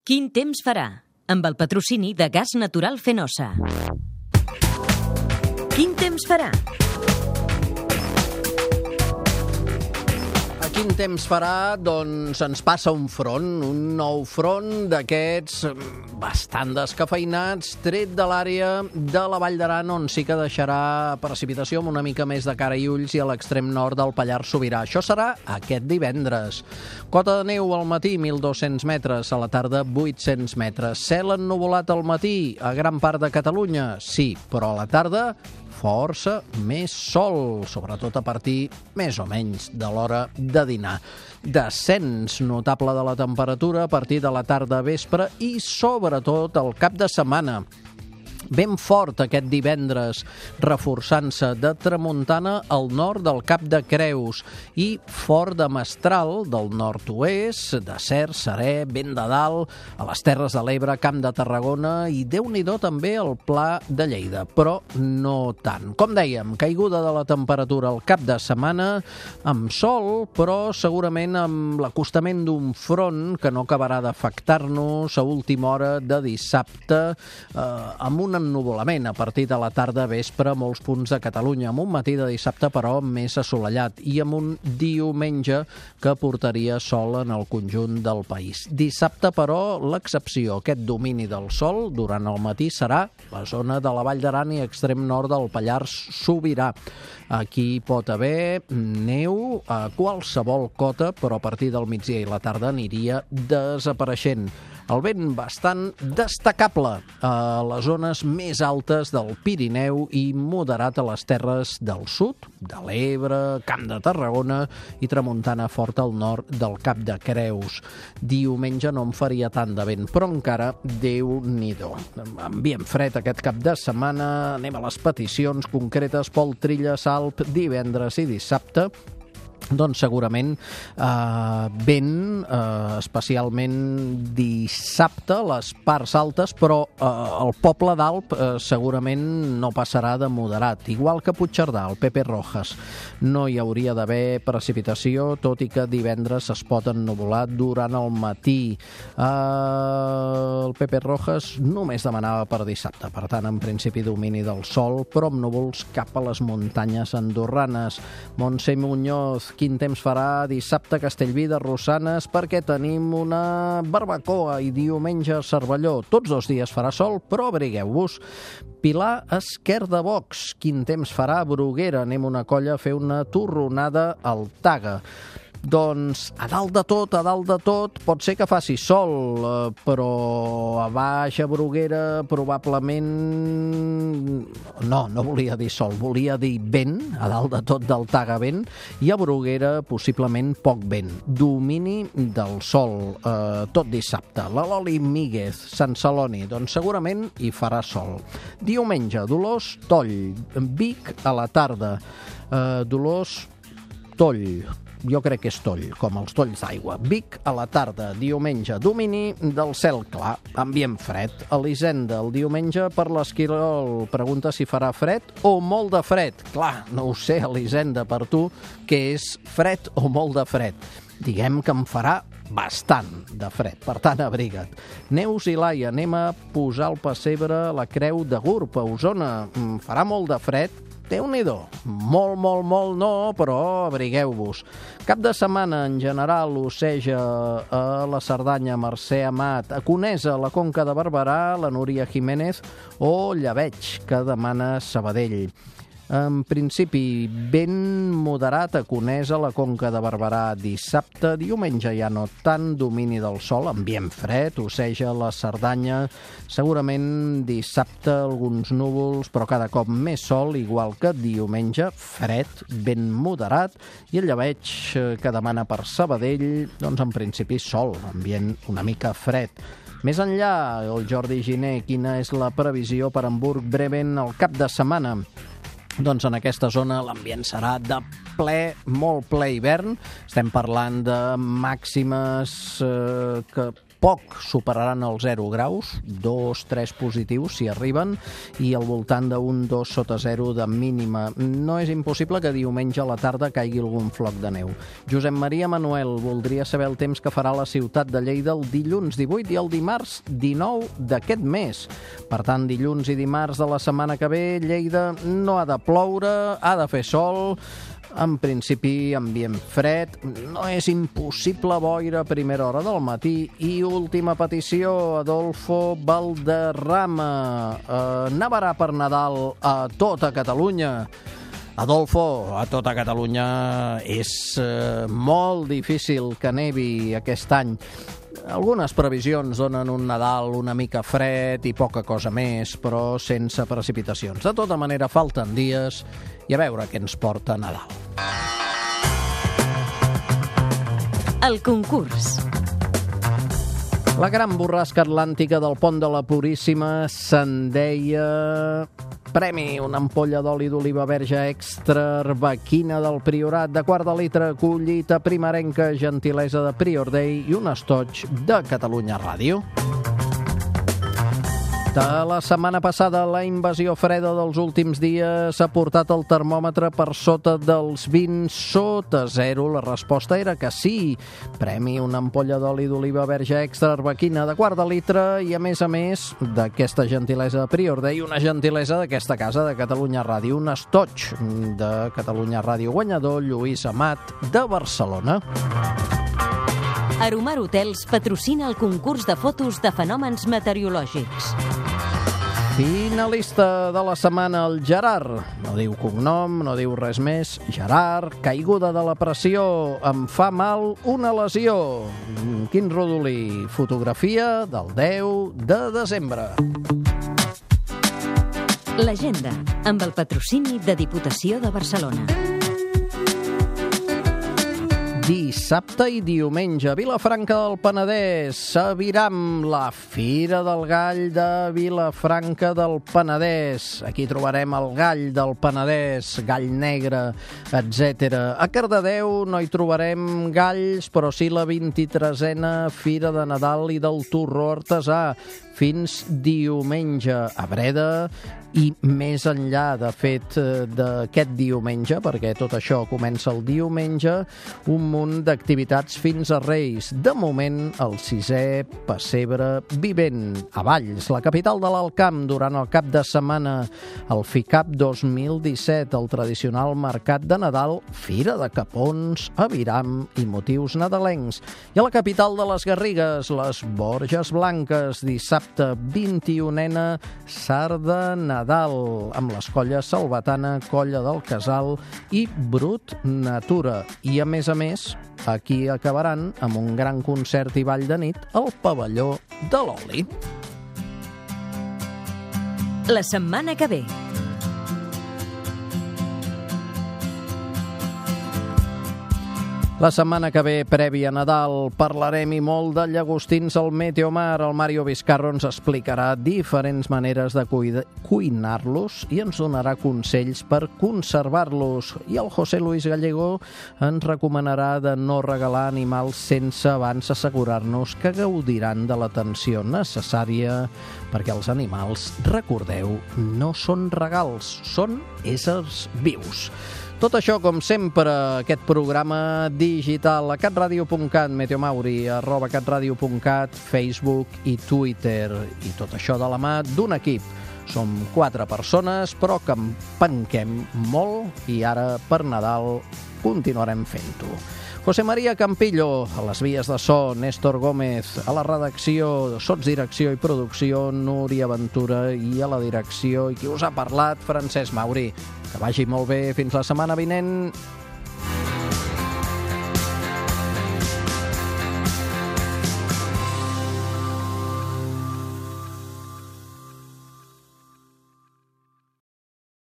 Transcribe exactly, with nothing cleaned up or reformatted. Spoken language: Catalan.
Quin temps farà? Amb el patrocini de Gas Natural Fenosa. Quin temps farà? Quin temps farà? Doncs ens passa un front, un nou front d'aquests bastant descafeinats, tret de l'àrea de la Vall d'Aran, on sí que deixarà precipitació amb una mica més de cara i ulls, i a l'extrem nord del Pallars Sobirà. Això serà aquest divendres. Cota de neu al matí, mil dos-cents metres, a la tarda, vuit-cents metres. Cel ennuvolat al matí a gran part de Catalunya, sí, però a la tarda força més sol, sobretot a partir més o menys de l'hora de dinar. Descens notable de la temperatura a partir de la tarda vespre i sobretot el cap de setmana. Ben fort aquest divendres, reforçant-se de tramuntana al nord del Cap de Creus i fort de mestral del nord-oest, de Cer, serè, vent de dalt, a les Terres de l'Ebre, Camp de Tarragona i Déu-n'hi-do també el Pla de Lleida, però no tant. Com dèiem, caiguda de la temperatura al cap de setmana, amb sol, però segurament amb l'acostament d'un front que no acabarà d'afectar-nos a última hora de dissabte, eh, amb un ennuvolament a partir de la tarda vespre a molts punts de Catalunya, amb un matí de dissabte però més assolellat i amb un diumenge que portaria sol en el conjunt del país. Dissabte però l'excepció, aquest domini del sol durant el matí serà la zona de la Vall d'Aran i extrem nord del Pallars Sobirà. Aquí pot haver neu a qualsevol cota, però a partir del migdia i la tarda aniria desapareixent. El vent bastant destacable a les zones més altes del Pirineu i moderat a les terres del sud, de l'Ebre, Camp de Tarragona i tramuntana forta al nord del Cap de Creus. Diumenge no en faria tant de vent, però encara Déu-n'hi-do. Ambient fred aquest cap de setmana. Anem a les peticions concretes. Pol Trilla, Salp, divendres i dissabte. Doncs segurament eh, vent, eh, especialment dissabte, les parts altes, però eh, el Poble d'Alp eh, segurament no passarà de moderat, igual que Puigcerdà, el Pepe Rojas. No hi hauria d'haver precipitació, tot i que divendres es pot ennuvolar durant el matí. Eh, el Pepe Rojas només demanava per dissabte, per tant, en principi domini del sol, però amb núvols cap a les muntanyes andorranes. Montse Muñoz, quin temps farà dissabte a Castellví de Rosanes perquè tenim una barbacoa i diumenge a Cervelló. Tots dos dies farà sol, però abrigueu-vos. Pilar Esquerdabox, quin temps farà a Bruguera? Anem una colla a fer una torronada al Taga. Doncs a dalt de tot, a dalt de tot, pot ser que faci sol, eh, però a baix a Bruguera probablement... No, no volia dir sol, volia dir vent, a dalt de tot del Taga vent, i a Bruguera possiblement poc vent. Domini del sol, eh, tot dissabte. La Loli Míguez, Sant Celoni, doncs segurament hi farà sol. Diumenge, Dolors, Toll, Vic a la tarda, eh, Dolors, Toll, jo crec que és Toll, com els tolls d'aigua. Vic a la tarda, diumenge, domini del cel clar, ambient fred. Elisenda, el diumenge per l'Esquirol, pregunta si farà fred o molt de fred. Clar, no ho sé, Elisenda, per tu, què és fred o molt de fred? Diguem que em farà bastant de fred, per tant, abriga't. Neus i Laia, anem a posar el pessebre a la Creu de Gurb, a Osona. Farà molt de fred? Déu-n'hi-do. Molt, molt, molt no, però abrigueu-vos. Cap de setmana, en general, Oceja, a la Cerdanya, Mercè Amat, a Conesa, a la Conca de Barberà, la Núria Jiménez, o Llebeig, que demana Sabadell. En principi, vent moderat a Conesa, la Conca de Barberà dissabte, diumenge ja no tant, domini del sol, ambient fred, Oceja, la Cerdanya, segurament dissabte alguns núvols, però cada cop més sol, igual que diumenge, fred, vent moderat, i el Llebeig que demana per Sabadell, doncs en principi sol, ambient una mica fred. Més enllà, el Jordi Giner, quina és la previsió per Hamburg-Bremen el cap de setmana? Doncs en aquesta zona l'ambient serà de ple, molt ple hivern. Estem parlant de màximes eh, que poc superaran els zero graus, dos tres positius si arriben, i al voltant d'un dos sota zero de mínima. No és impossible que diumenge a la tarda caigui algun floc de neu. Josep Maria Manuel voldria saber el temps que farà a la ciutat de Lleida el dilluns divuit i el dimarts dinou d'aquest mes. Per tant, dilluns i dimarts de la setmana que ve, Lleida no ha de ploure, ha de fer sol. En principi, ambient fred, no és impossible boira a primera hora del matí. I última petició, Adolfo Valderrama. Eh, nevarà per Nadal a tota Catalunya. Adolfo, a tota Catalunya és eh, molt difícil que nevi aquest any. Algunes previsions donen un Nadal una mica fred i poca cosa més, però sense precipitacions. De tota manera, falten dies i a veure què ens porta Nadal. El concurs. La gran borrasca atlàntica del Pont de la Puríssima se'n deia... Premi, una ampolla d'oli d'oliva verge extra arbequina del Priorat de quart de litre, collita primerenca, gentilesa de Prior Day i un estoig de Catalunya Ràdio. De la setmana passada, la invasió freda dels últims dies ha portat el termòmetre per sota dels vint sota zero. La resposta era que sí. Premi, una ampolla d'oli d'oliva verge extra arbequina de quart de litre i, a més a més, d'aquesta gentilesa de Prior Day, una gentilesa d'aquesta casa de Catalunya Ràdio, un estoig de Catalunya Ràdio guanyador, Lluís Amat, de Barcelona. Aromar Hotels patrocina el concurs de fotos de fenòmens meteorològics. Finalista de la setmana, el Gerard. No diu cognom, no diu res més. Gerard, caiguda de la pressió, em fa mal una lesió. Quin rodolí? Fotografia del deu de desembre. L'agenda, amb el patrocini de Diputació de Barcelona. Dissabte i diumenge, Vilafranca del Penedès, Aviram, la Fira del Gall de Vilafranca del Penedès. Aquí trobarem el gall del Penedès, gall negre, etcètera. A Cardedeu no hi trobarem galls, però sí la vint-i-tresena Fira de Nadal i del Torró Artesà, fins diumenge. A Breda i més enllà, de fet, d'aquest diumenge, perquè tot això comença el diumenge, un munt d'activitats fins a Reis. De moment, el sisè pessebre vivent. A Valls, la capital de l'Alt Camp, durant el cap de setmana, el FICAP dos mil disset, el tradicional mercat de Nadal, Fira de Capons, Aviram i motius nadalencs. I a la capital de les Garrigues, les Borges Blanques, dissabte vint-i-unena Sarda Nadal, amb les colles Salvatana, Colla del Casal i Brut Natura. I, a més a més, aquí acabaran amb un gran concert i ball de nit al Pavelló de l'Oli. La setmana que ve. La setmana que ve, prèvia a Nadal, parlarem i molt de llagostins al Meteomar. El Mario Vizcarro ens explicarà diferents maneres de cuinar-los i ens donarà consells per conservar-los. I el José Luis Gallego ens recomanarà de no regalar animals sense abans assegurar-nos que gaudiran de l'atenció necessària, perquè els animals, recordeu, no són regals, són éssers vius. Tot això, com sempre, aquest programa digital a catradio punt cat, Meteomauri, arroba catradio punt cat, Facebook i Twitter. I tot això de la mà d'un equip. Som quatre persones, però que en penquem molt i ara, per Nadal, continuarem fent-ho. José María Campillo, a les vies de so, Néstor Gómez, a la redacció, sotsdirecció i producció, Núria Ventura, i a la direcció, i qui us ha parlat, Francesc Mauri. Que vagi molt bé, fins la setmana vinent.